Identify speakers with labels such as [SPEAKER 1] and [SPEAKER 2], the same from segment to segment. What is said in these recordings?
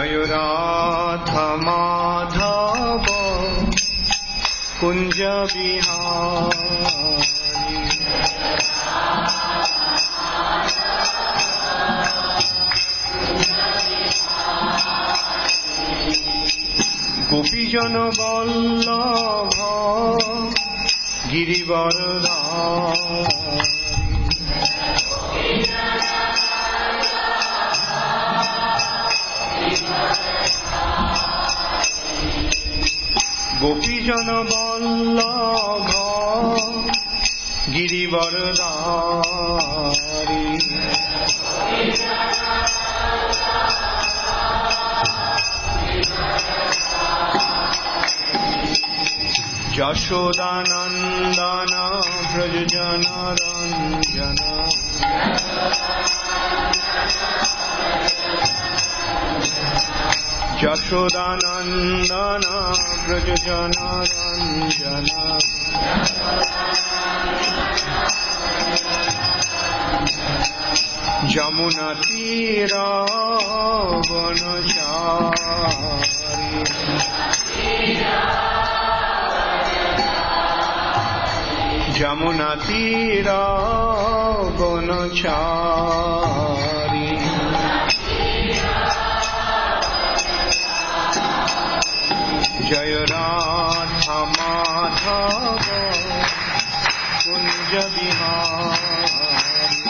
[SPEAKER 1] जय राधा माधव कुंज बिहारी गोपीजन वल्लभ गिरिवरधारी गोपीजन वल्लभ गिरिवरधारी यशोदानंदन व्रज जनरंजन यशोदानंदन व्रज जनरंजन जमुना तीरा वनचारी जमुना तीरा वनचारी जय राधा माधव कुंज बिहारी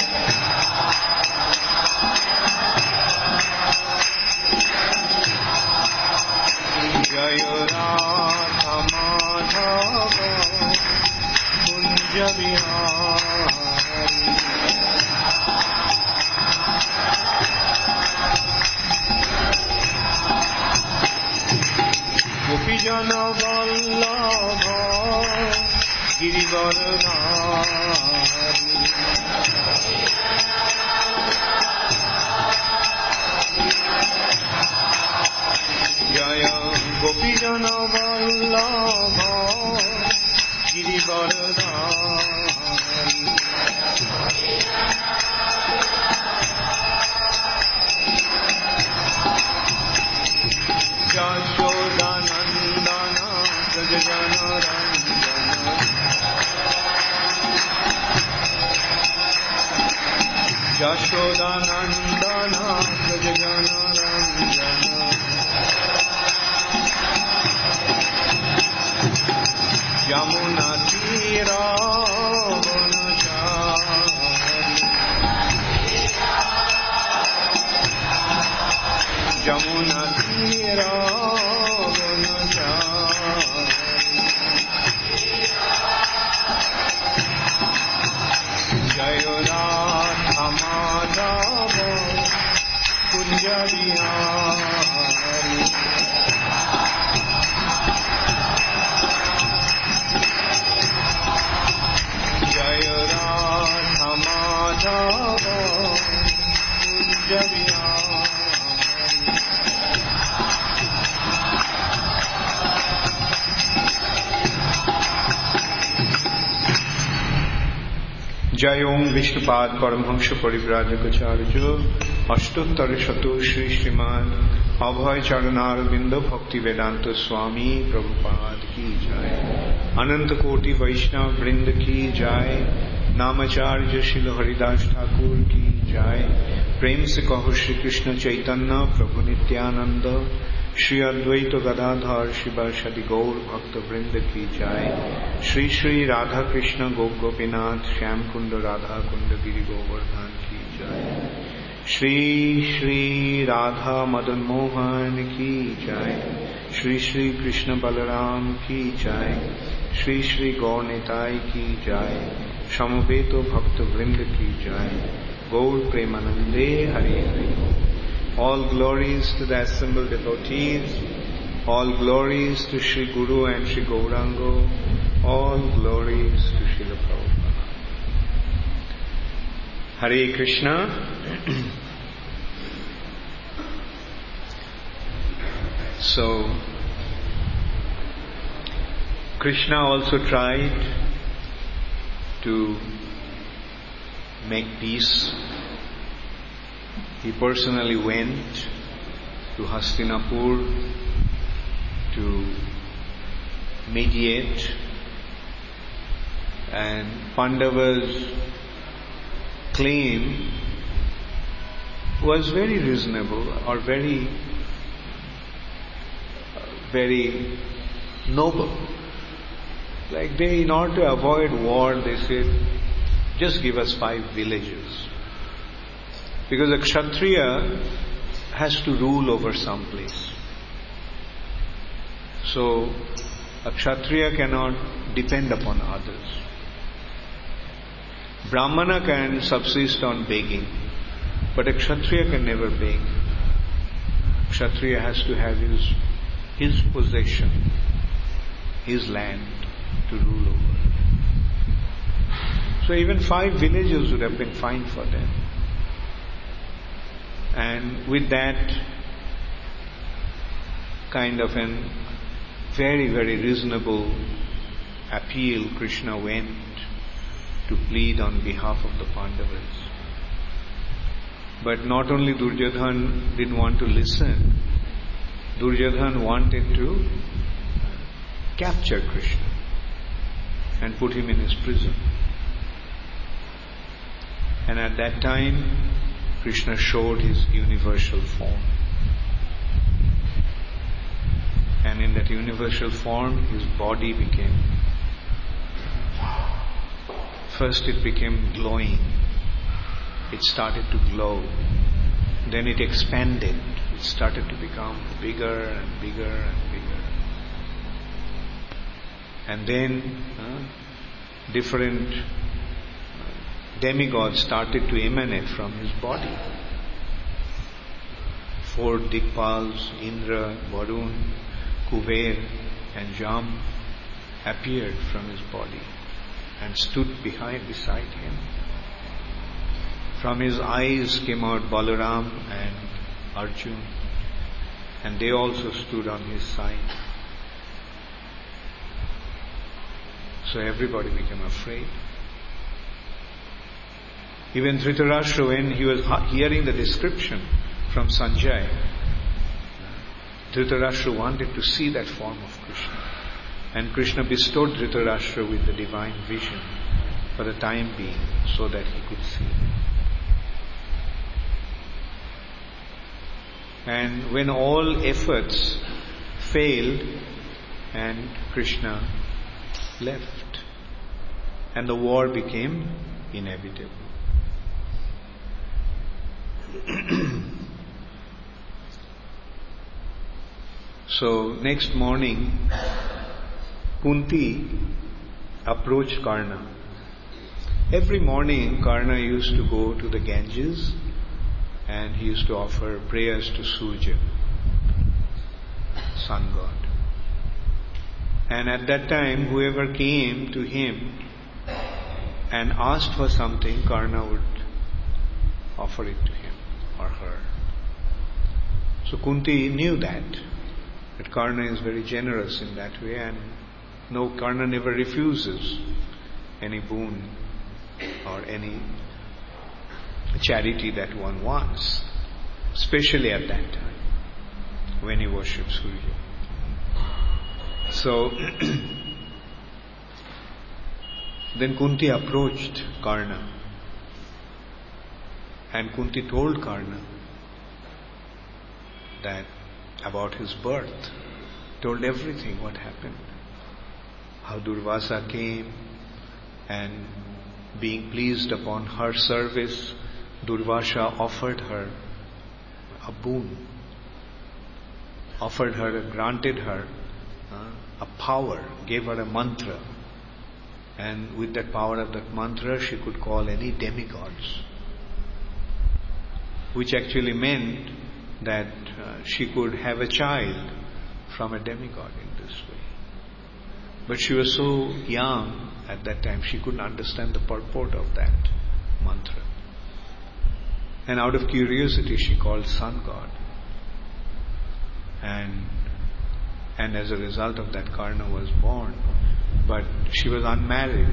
[SPEAKER 1] जय राधा माधव कुंज बिहारी गोपीजन वल्लभ गिरिवरधारी जय गोपीजन वल्लभ गिरिवरधारी यशोदानंदन व्रज जनरंजन यशोदानंदन व्रज जनरंजन यमुना तीरा वनचारी यमुना तीरा वनचारी जय राधा माधव कुंज बिहारी जय राधा माधव कुंज बिहारी जय ओम विष्णुपाद परमहंस परिव्राजकाचार्य अष्टोत्तर शतो श्री श्रीमान अभय चरणारविंद भक्ति वेदांत स्वामी प्रभुपाद की जय। अनंत कोटि वैष्णव वृंद की जय। नामाचार्य श्रील हरिदास ठाकुर की जय। प्रेम से कहो श्री कृष्ण चैतन्य प्रभु नित्यानंद श्री अद्वैत गदाधर शिवासदि गौर भक्त वृंद की जय। श्री श्री राधा कृष्ण गोपीनाथ श्याम कुंड राधा कुंड गिरि गोवर्धन की जय। श्री श्री राधा मदन मोहन की जय। श्री श्री कृष्ण बलराम की जय। श्री श्री गौर निताई की जय। समवेत भक्त वृंद की जय। गौर प्रेमानंदे Hari Hari. All glories to the assembled devotees, all glories to Sri Guru and Sri Gauranga, all glories to Srila Prabhupada. Hare Krishna. So, Krishna also tried to make peace. He personally went to Hastinapur to mediate, and Pandavas' claim was very reasonable or very noble. Like they, in order to avoid war, they said, just give us 5 villages. Because a Kshatriya has to rule over some place. So a Kshatriya cannot depend upon others. Brahmana can subsist on begging, but a Kshatriya can never beg. Kshatriya has to have his possession, his land to rule over. So even 5 villages would have been fine for them. And with that kind of an very, very reasonable appeal, Krishna went to plead on behalf of the Pandavas. But not only Duryodhana didn't want to listen, Duryodhana wanted to capture Krishna and put him in his prison. And at that time, Krishna showed his universal form. And in that universal form, his body became, first it became glowing. It started to glow. Then it expanded. It started to become bigger and bigger and bigger. And then different demigods started to emanate from his body. 4 Dikpals, Indra, Varun, Kuber and Jam appeared from his body and stood beside him. From his eyes came out Balaram and Arjun, and they also stood on his side. So everybody became afraid. Even Dhritarashtra, when he was hearing the description from Sanjay, Dhritarashtra wanted to see that form of Krishna. And Krishna bestowed Dhritarashtra with the divine vision for the time being so that he could see. And when all efforts failed, and Krishna left, and the war became inevitable. So next morning, Kunti approached Karna. Every morning, Karna used to go to the Ganges and he used to offer prayers to Surya, sun god. And at that time, whoever came to him and asked for something, Karna would offer it to him or her. So Kunti knew that Karna is very generous in that way, and no, Karna never refuses any boon or any charity that one wants, especially at that time when he worships Surya. So then Kunti approached Karna, and Kunti told Karna that about his birth, told everything what happened, how Durvasa came, and being pleased upon her service, Durvasa offered her a boon, granted her a power, gave her a mantra, and with that power of that mantra she could call any demigods, which actually meant that she could have a child from a demigod in this way. But she was so young at that time, she couldn't understand the purport of that mantra. And out of curiosity, she called sun god. And as a result of that, Karna was born. But she was unmarried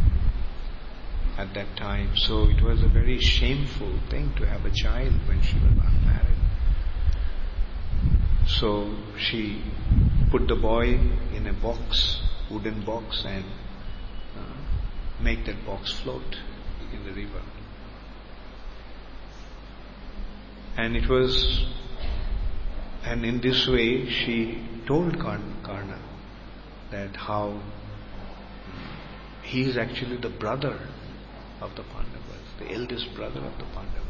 [SPEAKER 1] at that time, so it was a very shameful thing to have a child when she was unmarried. So she put the boy in a box, wooden box, and make that box float in the river. And in this way she told Karna that how he is actually the brother of the Pandavas, the eldest brother of the Pandavas.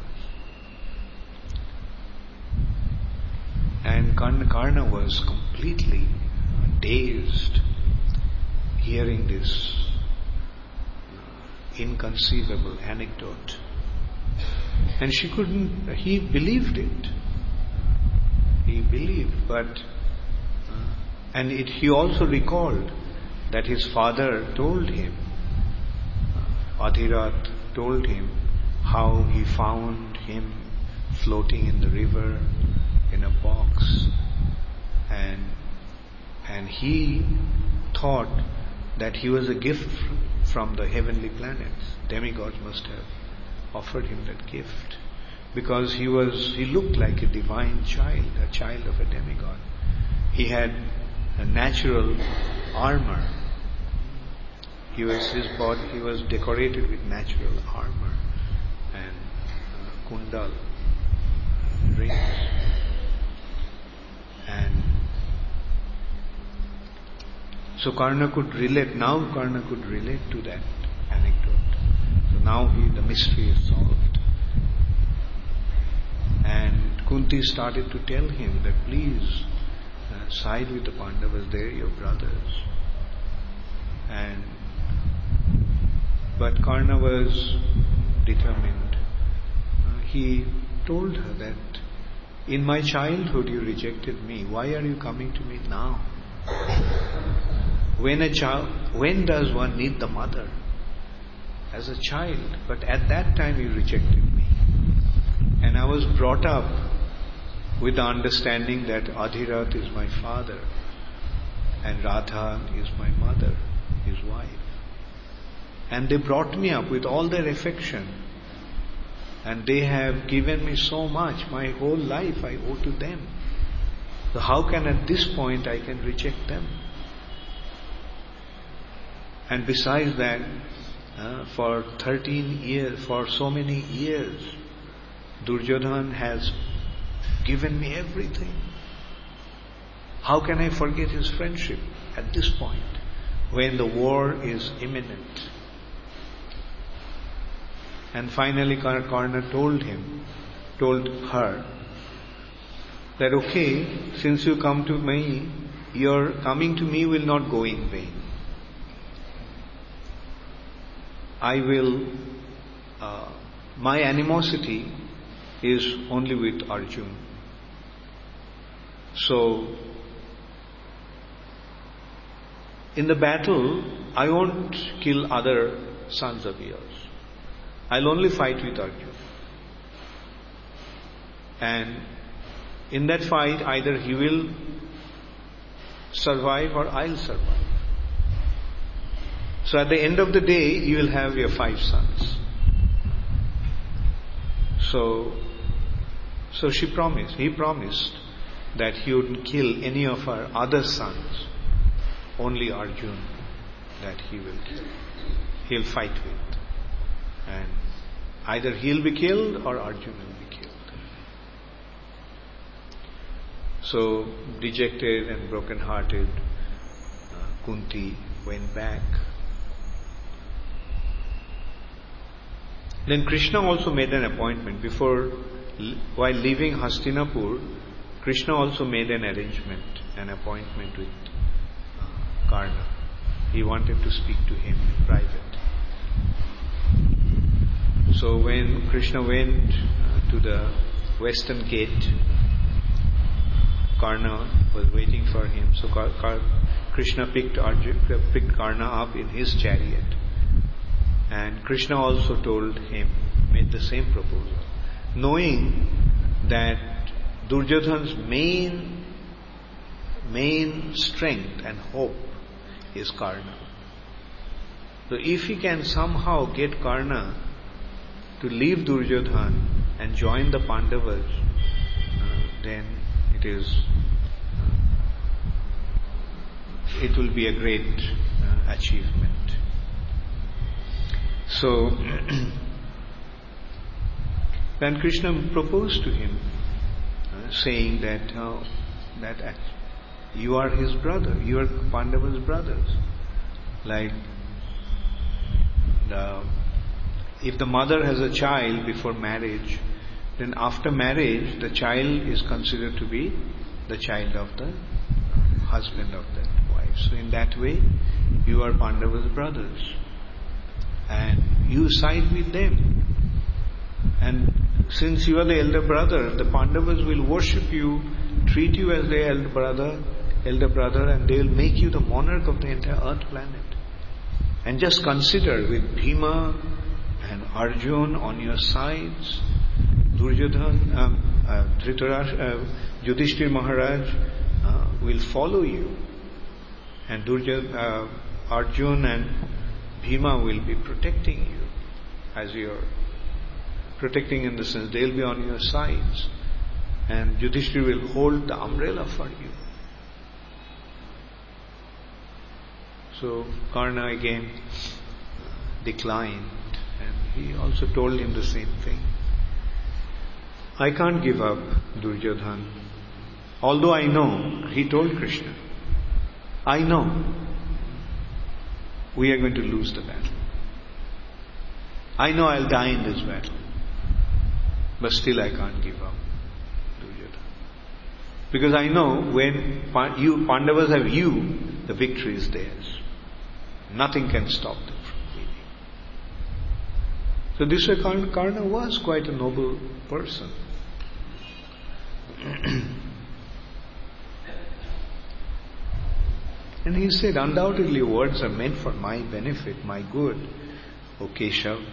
[SPEAKER 1] And Karna was completely dazed hearing this inconceivable anecdote. And he believed it. He believed, he also recalled that his father told him, Adhirath told him how he found him floating in the river in a box, and he thought that he was a gift from the heavenly planets. Demigods must have offered him that gift, because he looked like a divine child, a child of a demigod. He had a natural armor. He was decorated with natural armor and kundal rings. And so Karna could relate to that anecdote. So now the mystery is solved. And Kunti started to tell him that please side with the Pandavas, they're your brothers. But Karna was determined. He told her that in my childhood you rejected me. Why are you coming to me now? When does one need the mother? As a child. But at that time you rejected me. And I was brought up with the understanding that Adhirath is my father and Radha is my mother, his wife. And they brought me up with all their affection. And they have given me so much. My whole life I owe to them. So how can at this point I can reject them? And besides that, for 13 years, for so many years, Duryodhan has given me everything. How can I forget his friendship at this point, when the war is imminent? And finally Karna told her that okay, since you come to me, your coming to me will not go in vain. My animosity is only with Arjun. So, in the battle, I won't kill other sons of yours. I'll only fight with Arjun. And in that fight, either he will survive or I'll survive. So at the end of the day, you will have your 5 sons. So he promised that he wouldn't kill any of her other sons, only Arjun that he will kill. He'll fight with. And either he'll be killed or Arjun will be killed. So dejected and broken-hearted, Kunti went back. Then Krishna also made an appointment. While leaving Hastinapur, Krishna also made an appointment with Karna. He wanted to speak to him in private. So when Krishna went to the western gate, Karna was waiting for him. So Krishna picked Karna up in his chariot. And Krishna also made the same proposal, knowing that Duryodhan's main strength and hope is Karna. So if he can somehow get Karna to leave Duryodhan and join the Pandavas, then it is it will be a great achievement. So, then Krishna proposed to him, saying that you are his brother, you are Pandava's brothers. Like if the mother has a child before marriage, then after marriage the child is considered to be the child of the husband of that wife. So in that way, you are Pandava's brothers, and you side with them. And since you are the elder brother, the Pandavas will worship you, treat you as their elder brother, and they will make you the monarch of the entire earth planet. And just consider, with Bhima and Arjun on your sides, Duryodhana, Yudhishthira Maharaj will follow you, and Arjun and Bhima will be protecting you, as your protecting in the sense they will be on your sides, and Yudhishthira will hold the umbrella for you. So Karna again declined, and he also told him the same thing. I can't give up Duryodhana. Although I know, he told Krishna, I know we are going to lose the battle. I know I'll die in this battle. But still I can't give up Duryodhana. Because I know when Pandavas have you, the victory is theirs. Nothing can stop them from winning. So this way Karna was quite a noble person. And he said, undoubtedly words are meant for my benefit, my good, O Keshav.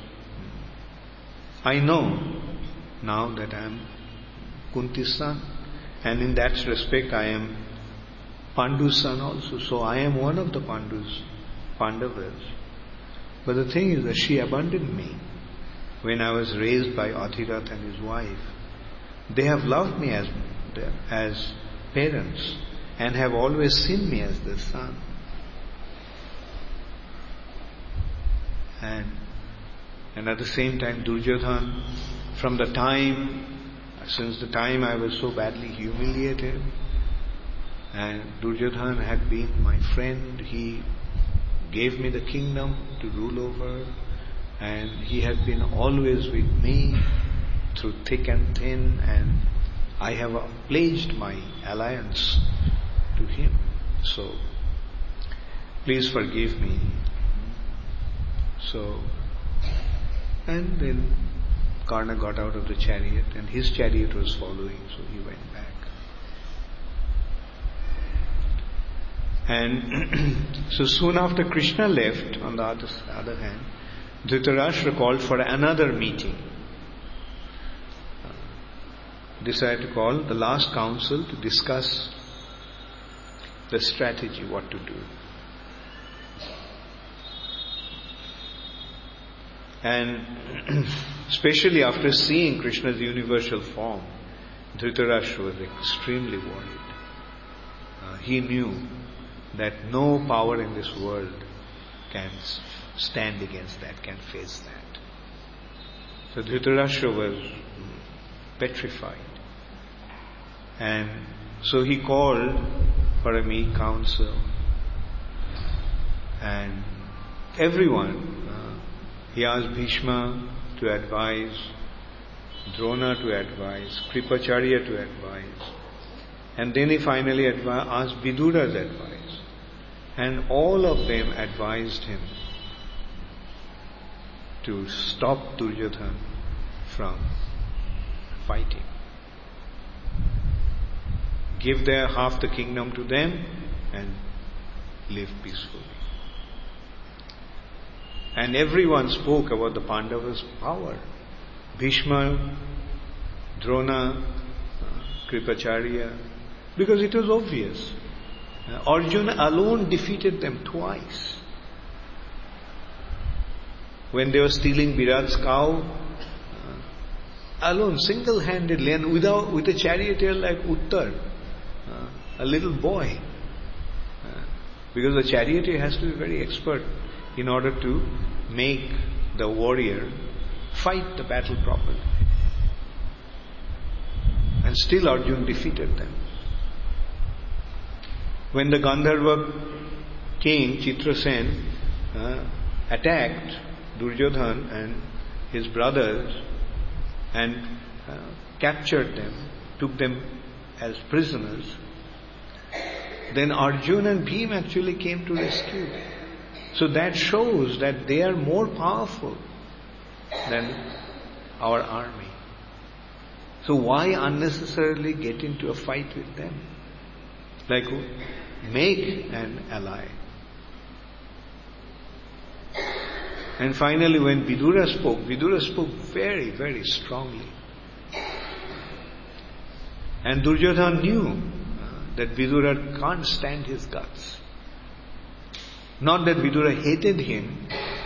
[SPEAKER 1] I know now that I am Kunti's son, and in that respect I am Pandu's son also. So I am one of the Pandavas. But the thing is that she abandoned me when I was raised by Adhirath and his wife. They have loved me as parents and have always seen me as their son. And at the same time, Duryodhana, since the time I was so badly humiliated, and Duryodhana had been my friend, he gave me the kingdom to rule over, and he had been always with me through thick and thin, and I have pledged my alliance to him. So, please forgive me. So, and then Karna got out of the chariot, and his chariot was following, so he went back. And so soon after Krishna left, on the other hand, Dhritarashtra called for another meeting. Decided to call the last council to discuss the strategy, what to do. And especially after seeing Krishna's universal form, Dhritarashtra was extremely worried. He knew that no power in this world can stand against that, can face that. So Dhritarashtra was petrified. And so he called for a meek council. And everyone, he asked Bhishma to advise, Drona to advise, Kripacharya to advise. And then he finally asked Vidura's advice. And all of them advised him to stop Duryodhana from fighting. Give their half the kingdom to them and live peacefully. And everyone spoke about the Pandavas' power. Bhishma, Drona, Kripacharya, because it was obvious. Arjuna alone defeated them twice. When they were stealing Virat's cow, alone, single-handedly, and with a charioteer like Uttar, a little boy. Because the charioteer has to be very expert in order to make the warrior fight the battle properly. And still Arjuna defeated them. When the Gandharva king Chitrasen attacked Duryodhana and his brothers and captured them, took them as prisoners, then Arjuna and Bhima actually came to rescue them. So that shows that they are more powerful than our army. So why unnecessarily get into a fight with them? Like, make an ally. And finally, when Vidura spoke very, very strongly. And Duryodhana knew that Vidura can't stand his guts. Not that Vidura hated him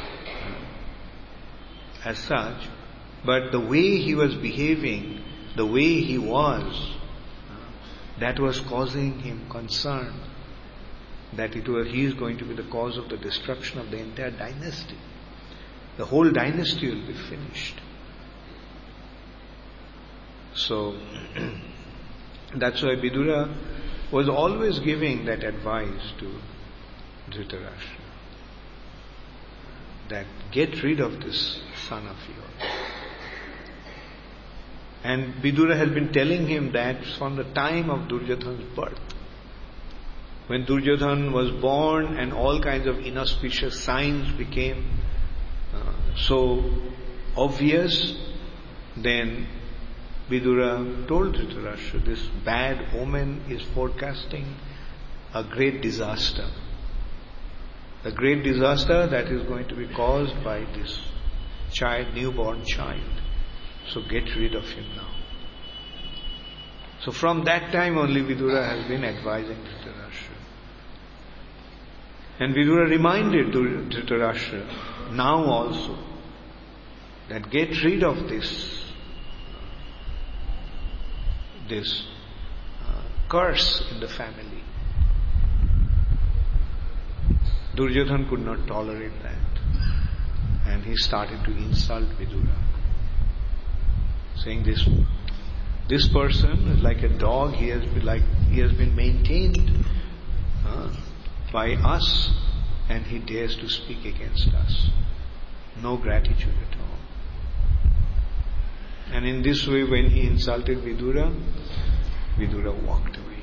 [SPEAKER 1] as such, but the way he was behaving, the way he was, that was causing him concern that he is going to be the cause of the destruction of the entire dynasty. The whole dynasty will be finished. So, that's why Vidura was always giving that advice to Dhritarashtra, that get rid of this son of yours. And Vidura has been telling him that from the time of Duryodhana's birth. When Duryodhana was born and all kinds of inauspicious signs became so obvious, then Vidura told Dhritarashtra, this bad omen is forecasting a great disaster. A great disaster that is going to be caused by this child, newborn child. So get rid of him now. So from that time only Vidura has been advising Dhritarashtra. And Vidura reminded Dhritarashtra now also that get rid of this curse in the family. Duryodhana could not tolerate that, and he started to insult Vidura, saying this person is like a dog. He has been maintained by us, and he dares to speak against us. No gratitude at all. And in this way, when he insulted Vidura, Vidura walked away.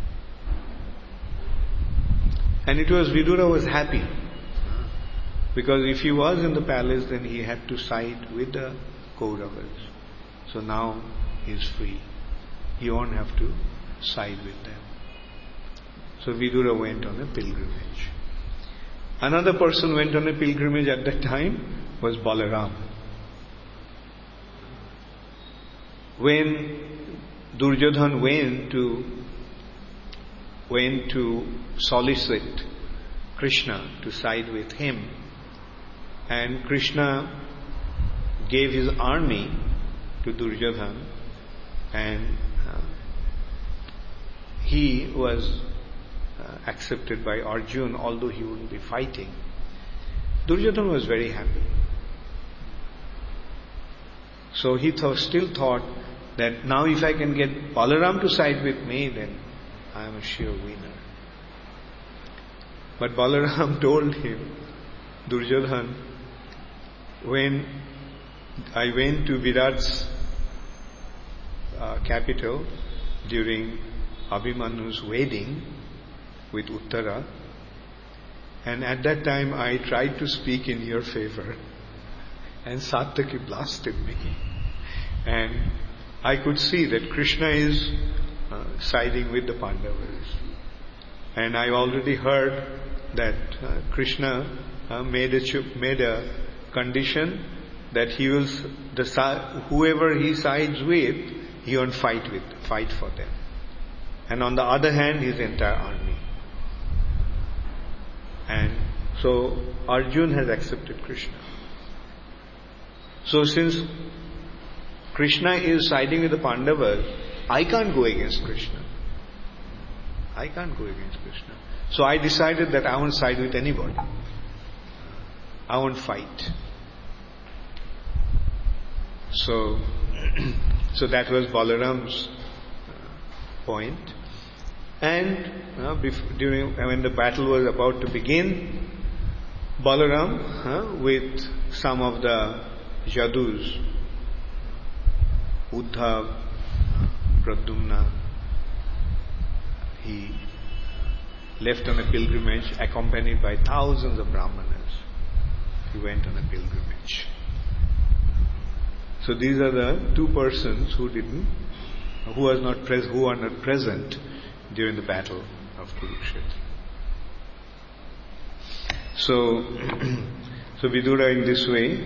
[SPEAKER 1] And it was Vidura was happy. Because if he was in the palace, then he had to side with the Kauravas. So now he is free. He won't have to side with them. So Vidura went on a pilgrimage. Another person went on a pilgrimage at that time was Balaram. When Duryodhana went to solicit Krishna to side with him, and Krishna gave his army to Duryodhana, and he was accepted by Arjuna, although he wouldn't be fighting. Duryodhana was very happy. So he still thought that now if I can get Balaram to side with me, then I am a sure winner. But Balaram told him, Duryodhana, when I went to Virat's capital during Abhimannu's wedding with Uttara, and at that time I tried to speak in your favor, and Satyaki blasted me. And I could see that Krishna is siding with the Pandavas. And I already heard that Krishna made a condition that he will, whoever he sides with, he won't fight for them. And on the other hand, his entire army. And so Arjuna has accepted Krishna. So since Krishna is siding with the Pandavas, I can't go against Krishna. So I decided that I won't side with anybody. I won't fight. So that was Balaram's point. And when the battle was about to begin, Balaram, with some of the Jadus, Uddhav, Pradyumna, he left on a pilgrimage accompanied by thousands of Brahmanas. He went on a pilgrimage. So these are the two persons who are not present during the battle of Kurukshetra. So Vidura in this way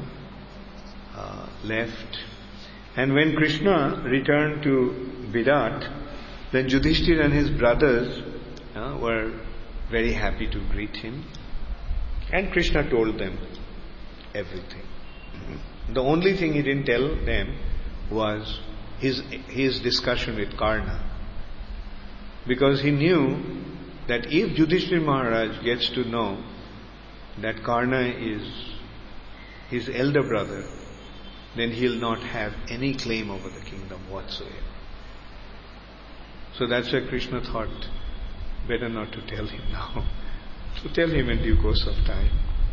[SPEAKER 1] left. And when Krishna returned to Virat, then Yudhishthira and his brothers were very happy to greet him. And Krishna told them everything. The only thing he didn't tell them was his discussion with Karna. Because he knew that if Yudhishthira Maharaj gets to know that Karna is his elder brother, then he'll not have any claim over the kingdom whatsoever. So that's why Krishna thought, better not to tell him now. So tell him in due course of time.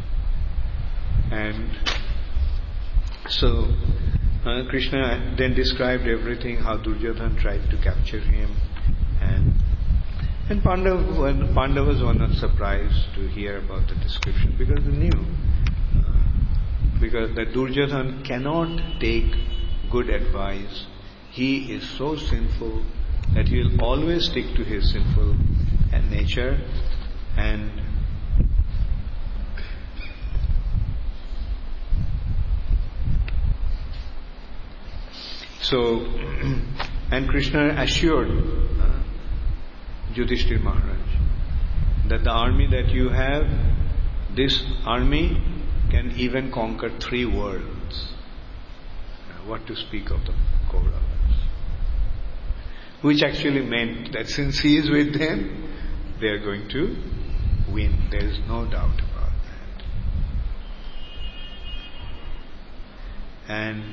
[SPEAKER 1] And so Krishna then described everything, how Duryodhana tried to capture him, and Pandavas were not surprised to hear about the description, because they knew because that Duryodhana cannot take good advice. He is so sinful that he will always stick to his sinful nature, and and Krishna assured Yudhishthira Maharaj that the army that you have, this army can even conquer 3 worlds. What to speak of the Kauravas? Which actually meant that since he is with them, they are going to win. There is no doubt about that.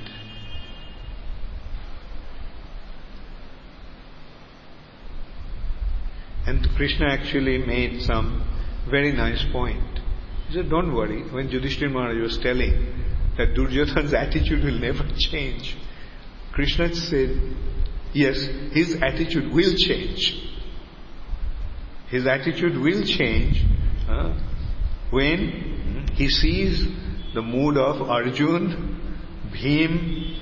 [SPEAKER 1] And Krishna actually made some very nice point. He said, don't worry. When Yudhishthira Maharaj was telling that Duryodhana's attitude will never change, Krishna said, yes, his attitude will change. His attitude will change when he sees the mood of Arjun, Bhim,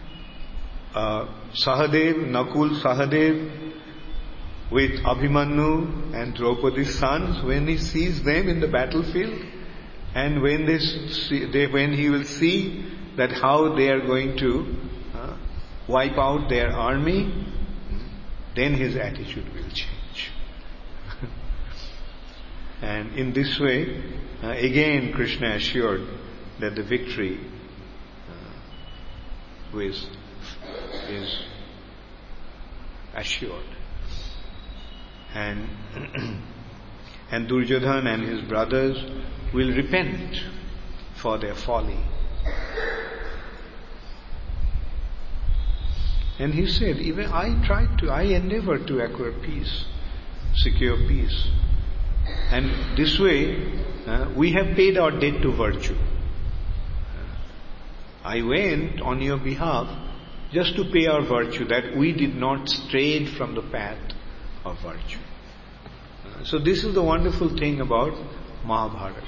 [SPEAKER 1] Sahadev, Nakul, Sahadev, with Abhimanyu and Draupadi's sons, when he sees them in the battlefield, and when he will see that how they are going to wipe out their army, then his attitude will change. And in this way, again Krishna assured that the victory is assured. And Duryodhana and his brothers will repent for their folly. And he said, even I endeavored to acquire peace, secure peace. And this way, we have paid our debt to virtue. I went on your behalf just to pay our virtue, that we did not stray from the path of virtue. So this is the wonderful thing about Mahabharata.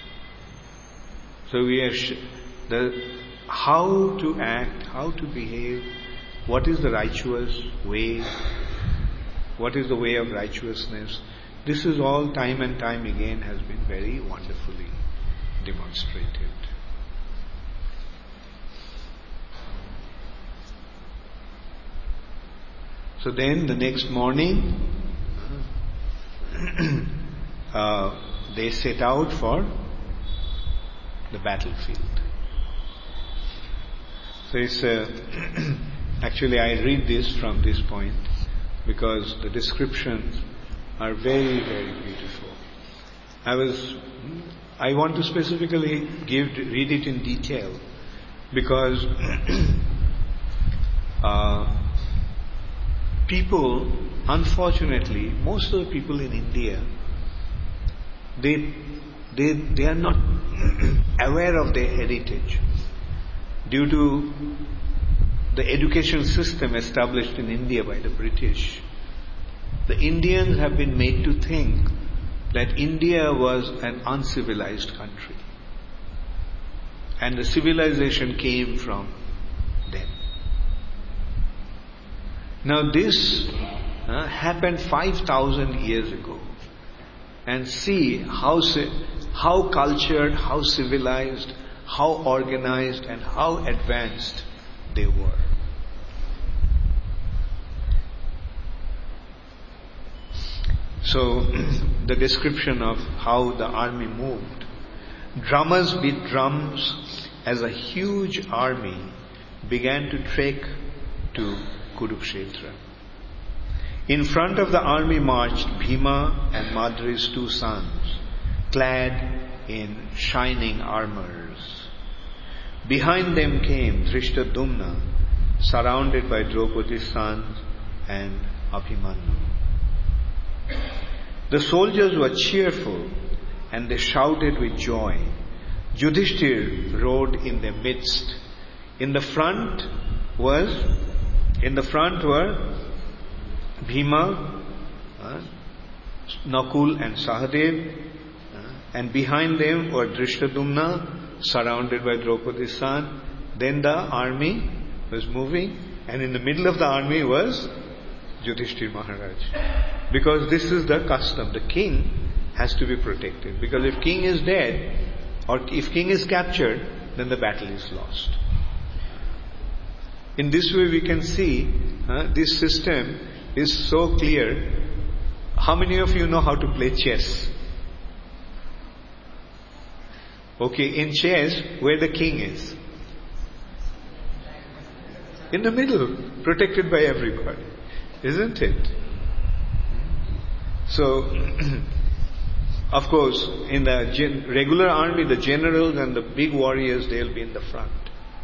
[SPEAKER 1] So how to act, how to behave, what is the righteous way, what is the way of righteousness. This is all time and time again has been very wonderfully demonstrated. So then the next morning, they set out for the battlefield. So it's actually I read this from this point because the description are very, very beautiful. I want to specifically read it in detail because people, unfortunately, most of the people in India, they are not aware of their heritage due to the education system established in India by the British. The Indians have been made to think that India was an uncivilized country and the civilization came from them. Now this happened 5,000 years ago, and see how cultured, how civilized, how organized and how advanced they were. So the description of how the army moved. Drummers beat drums as a huge army began to trek to Kurukshetra. In front of the army marched Bhima and Madri's two sons, clad in shining armors. Behind them came Drishtadumna, surrounded by Draupadi's sons and Abhimanyu. The soldiers were cheerful and they shouted with joy. Yudhishthir rode in their midst. In the front were Bhima, Nakul and Sahadev, and behind them were Drishtadumna, surrounded by Draupadi's son. Then the army was moving, and in the middle of the army was Yudhishthir Maharaj. Because this is the custom. The king has to be protected. Because if king is dead, or if king is captured, then the battle is lost. In this way we can see this system is so clear. How many of you know how to play chess? Okay, in chess, where the king is? In the middle, protected by everybody. Isn't it? So, of course, in the regular army, the generals and the big warriors, they'll be in the front.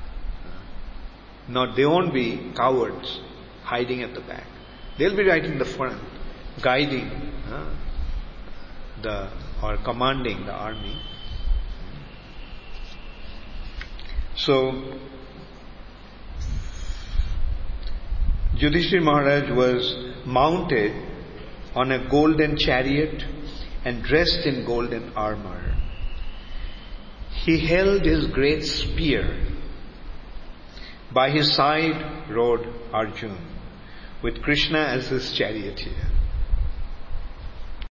[SPEAKER 1] They won't be cowards hiding at the back. They'll be right in the front, guiding or commanding the army. So, Yudhishthir Maharaj was mounted on a golden chariot and dressed in golden armor. He held his great spear. By his side rode Arjun, with Krishna as his charioteer.